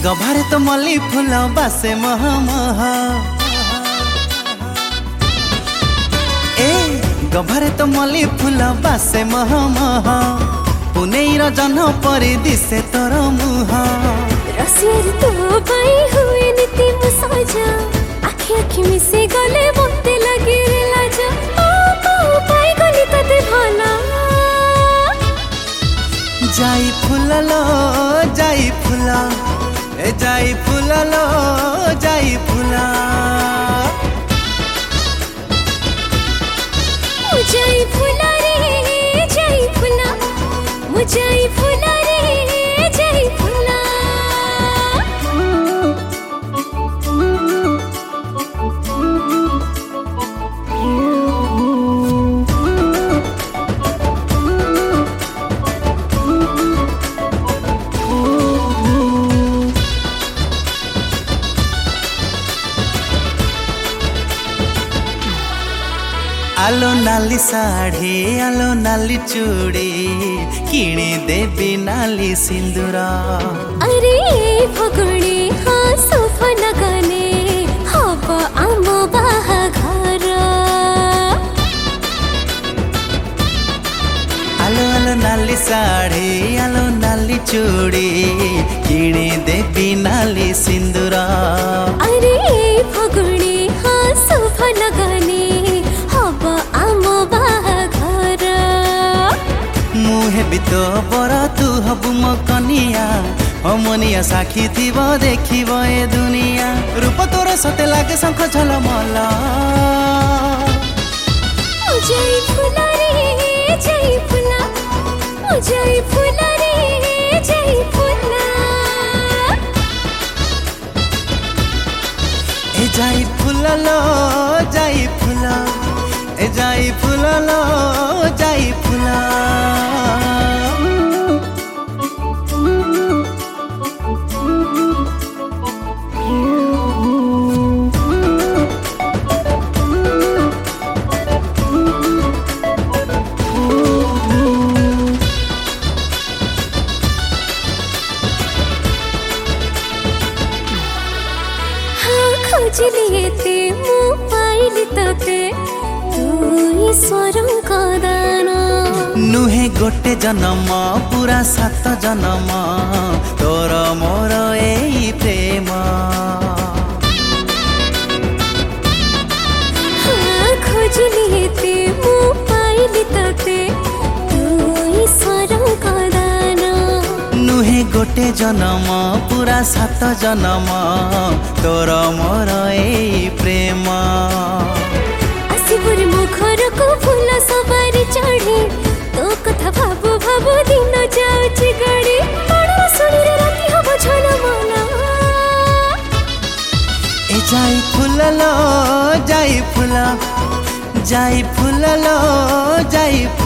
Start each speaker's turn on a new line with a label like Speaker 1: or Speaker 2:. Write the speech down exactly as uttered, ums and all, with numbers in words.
Speaker 1: गभारे तो मल्ली फूल बासे मह मह ए गभारे तो मल्ली फूल बासे मह मह पुनेईर जह्न परि दिसे तोर मुह
Speaker 2: रसियार तो पाई हुए नीति मुसाजा आखि आखि मिसे गले मते लगे रे लाजा पाई गली तते भला
Speaker 1: जाई फुललो जाई फुला ए जाई फुललो जाई फुला
Speaker 2: मुझाई फुला रे जाई फुला मुझाई फुला रे जाई फुला
Speaker 1: आलो नाली साड़ी आलो नाली चूड़ी किणी देवी नाली सिंदूर
Speaker 2: अरे फगुणी हाँ सोफा लगाने हब आम बाहाघर
Speaker 1: आलो आलो नाली साड़ी आलो नाली चूड़ी किणी देवी नाली सिंदूर
Speaker 2: अरे फगुणी हाँ सोफा लगाने
Speaker 1: मुहे भी तो बड़ा तू हबु मो कनिया अमनिया साखी थीब देखिब ए दुनिया रूप तोर सते लागे शंख झलमल
Speaker 2: मुझाई फुला रे जाई फुला मुझाई फुला रे जाई फुला
Speaker 1: ए जाई फुललो जाई फुला ए जाई फुललो जाई फुला
Speaker 2: खोजलिए ते मु पाइली तते तू ईश्वरं का दान
Speaker 1: नुहे गोटे जन्म पूरा सात जन्म तोर मोर एई प्रेम
Speaker 2: हाँ खोजलिए ते मु पाइली तते तू ईश्वरं का दान
Speaker 1: नुहे गोटे जन्म पूरा सात जन्म तोर मोर एई प्रेम
Speaker 2: आसिबुर मुखर को फूल सवारी चढ़ी तो कथा भाबु भाबु दिन जाउची गड़ी बड़ा सुनी रे राती हबो झलमला
Speaker 1: ए जाई फुललो जाई फुला जाई फुललो जाई